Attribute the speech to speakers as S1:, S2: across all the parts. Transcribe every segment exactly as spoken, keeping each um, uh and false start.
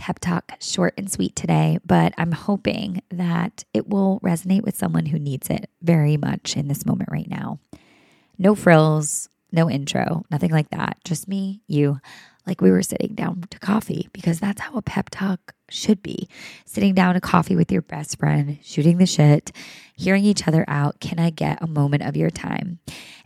S1: pep talk, short and sweet today, but I'm hoping that it will resonate with someone who needs it very much in this moment right now. No frills, no intro, nothing like that. Just me, you, like we were sitting down to coffee, because that's how a pep talk should be. Sitting down to coffee with your best friend, shooting the shit, hearing each other out. Can I get a moment of your time?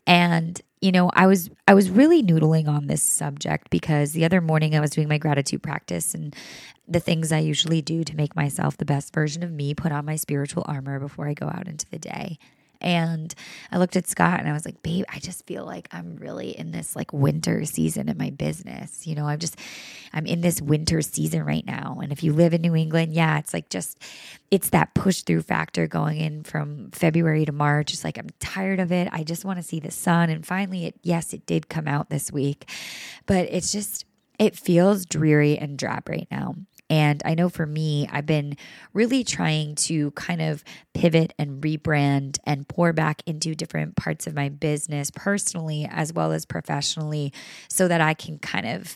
S1: And you know, I was I was really noodling on this subject because the other morning I was doing my gratitude practice, and the things I usually do to make myself the best version of me, put on my spiritual armor before I go out into the day. And I looked at Scott and I was like, babe, I just feel like I'm really in this like winter season in my business. You know, I'm just, I'm in this winter season right now. And if you live in New England, yeah, it's like just, it's that push through factor going in from February to March. It's like, I'm tired of it. I just want to see the sun. And finally, it, yes, it did come out this week, but it's just, it feels dreary and drab right now. And I know for me, I've been really trying to kind of pivot and rebrand and pour back into different parts of my business personally as well as professionally so that I can kind of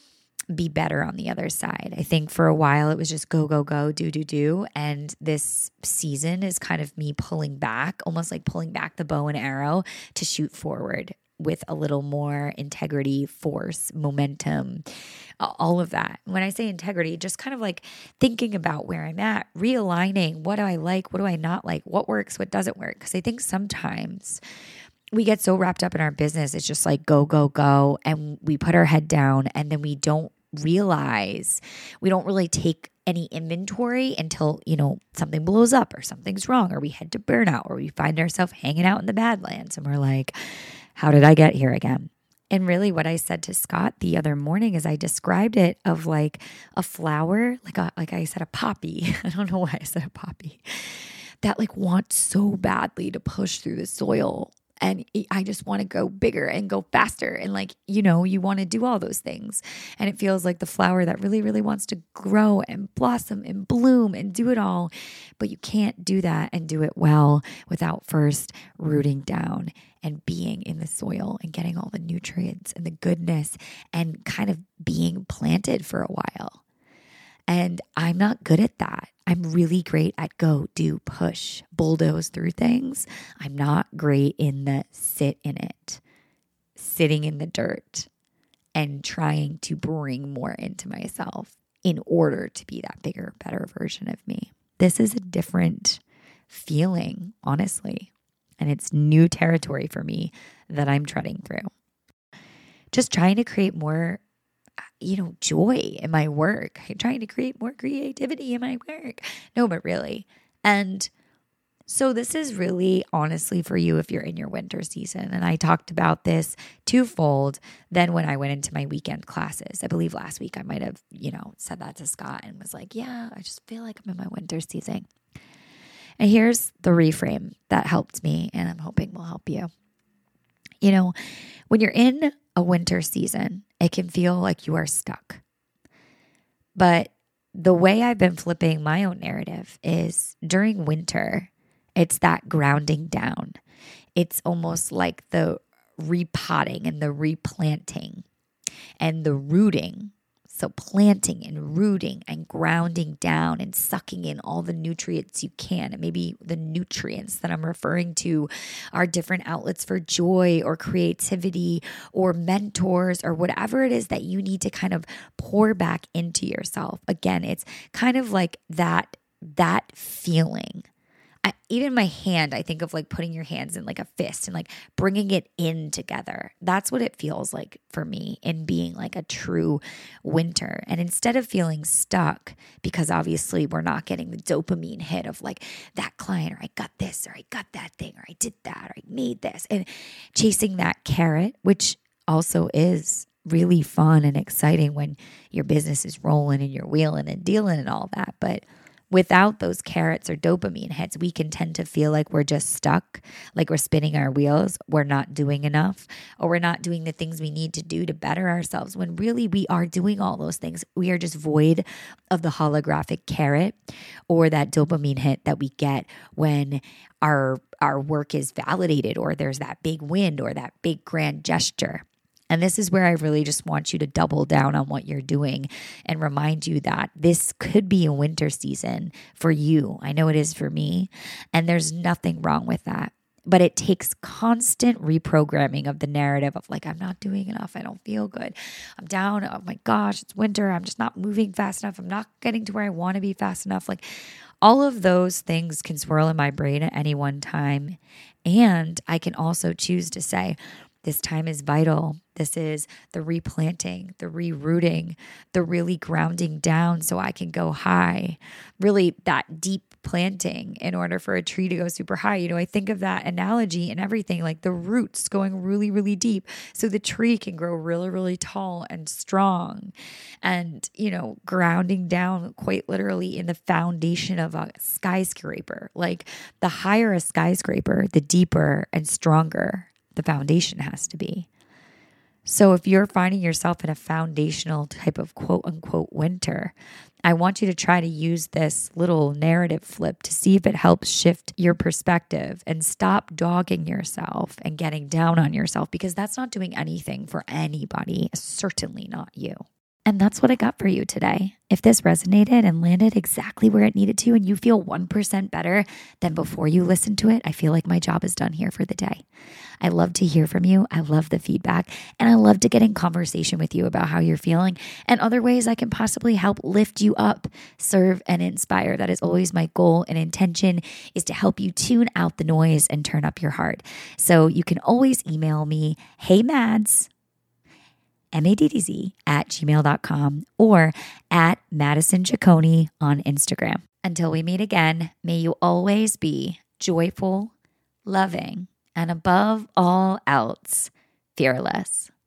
S1: be better on the other side. I think for a while it was just go, go, go, do, do, do. And this season is kind of me pulling back, almost like pulling back the bow and arrow to shoot forward with a little more integrity, force, momentum, all of that. When I say integrity, just kind of like thinking about where I'm at, realigning, what do I like, what do I not like, what works, what doesn't work. Because I think sometimes we get so wrapped up in our business, it's just like go, go, go, and we put our head down and then we don't realize, we don't really take any inventory until, you know, something blows up or something's wrong or we head to burnout or we find ourselves hanging out in the Badlands and we're like, how did I get here again? And really what I said to Scott the other morning is I described it of like a flower, like a, like I said, a poppy. I don't know why I said a poppy, that like wants so badly to push through the soil. And I just want to go bigger and go faster. And like, you know, you want to do all those things. And it feels like the flower that really, really wants to grow and blossom and bloom and do it all. But you can't do that and do it well without first rooting down and being in the soil and getting all the nutrients and the goodness and kind of being planted for a while. And I'm not good at that. I'm really great at go, do, push, bulldoze through things. I'm not great in the sit in it, sitting in the dirt and trying to bring more into myself in order to be that bigger, better version of me. This is a different feeling, honestly. And it's new territory for me that I'm treading through. Just trying to create more, you know, joy in my work. I'm trying to create more creativity in my work. No, but really. And so this is really honestly for you if you're in your winter season. And I talked about this twofold then when I went into my weekend classes. I believe last week I might have, you know, said that to Scott and was like, yeah, I just feel like I'm in my winter season. And here's the reframe that helped me and I'm hoping will help you. You know, when you're in a winter season, it can feel like you are stuck. But the way I've been flipping my own narrative is during winter, it's that grounding down. It's almost like the repotting and the replanting and the rooting. So planting and rooting and grounding down and sucking in all the nutrients you can. And maybe the nutrients that I'm referring to are different outlets for joy or creativity or mentors or whatever it is that you need to kind of pour back into yourself. Again, it's kind of like that, that feeling. I, even my hand, I think of like putting your hands in like a fist and like bringing it in together. That's what it feels like for me in being like a true winter. And instead of feeling stuck, because obviously we're not getting the dopamine hit of like that client, or I got this, or I got that thing, or I did that, or I made this, and chasing that carrot, which also is really fun and exciting when your business is rolling and you're wheeling and dealing and all that. But without those carrots or dopamine hits, we can tend to feel like we're just stuck, like we're spinning our wheels, we're not doing enough, or we're not doing the things we need to do to better ourselves, when really we are doing all those things. We are just void of the holographic carrot or that dopamine hit that we get when our our work is validated, or there's that big win or that big grand gesture. And this is where I really just want you to double down on what you're doing and remind you that this could be a winter season for you. I know it is for me, and there's nothing wrong with that. But it takes constant reprogramming of the narrative of like, I'm not doing enough. I don't feel good. I'm down. Oh my gosh, it's winter. I'm just not moving fast enough. I'm not getting to where I want to be fast enough. Like all of those things can swirl in my brain at any one time. And I can also choose to say, this time is vital. This is the replanting, the rerooting, the really grounding down so I can go high. Really that deep planting in order for a tree to go super high. You know, I think of that analogy and everything, like the roots going really, really deep so the tree can grow really, really tall and strong, and, you know, grounding down quite literally in the foundation of a skyscraper. Like the higher a skyscraper, the deeper and stronger the foundation has to be. So if you're finding yourself in a foundational type of quote unquote winter, I want you to try to use this little narrative flip to see if it helps shift your perspective and stop dogging yourself and getting down on yourself, because that's not doing anything for anybody, certainly not you. And that's what I got for you today. If this resonated and landed exactly where it needed to, and you feel one percent better than before you listened to it, I feel like my job is done here for the day. I love to hear from you. I love the feedback, and I love to get in conversation with you about how you're feeling and other ways I can possibly help lift you up, serve, and inspire. That is always my goal and intention, is to help you tune out the noise and turn up your heart. So you can always email me, hey Mads, M A D D Z at gmail dot com, or at Madison Ciccone on Instagram. Until we meet again, may you always be joyful, loving, and above all else, fearless.